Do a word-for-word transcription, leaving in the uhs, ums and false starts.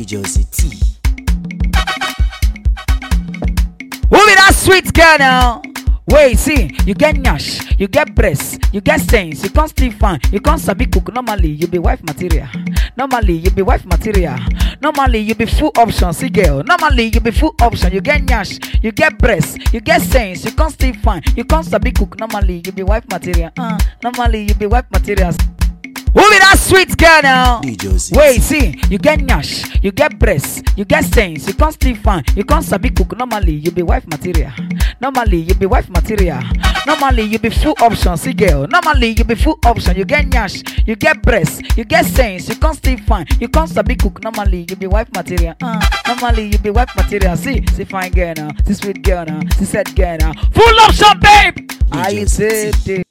D J T. Who be that sweet girl now? Wait, see, you get nyash, you get breasts, you get stains, you can't still fine, you can't sabi cook. Normally, you be wife material. Normally, you be wife material. Normally, you be full option, see girl. Normally, you be full option, you get nyash, you get breasts, you get stains, you can't still fine, you can't sabi cook. Normally, you be wife material. Uh, normally, you be wife material. Who be that sweet girl now? D J Wait, see, you get nyash, you get breasts, you get stains, you can't still fine, you can't sabi cook. Normally, you be wife material. Normally, you be wife material. Normally, you be full option, see girl. Normally, you be full option, you get nyash, you get breasts, you get stains, you can't still fine, you can't sabi cook. Normally, you be wife material. Uh, normally, you be wife material. See, see fine girl now, see sweet girl now, see sad girl now. Full option, babe. I said it.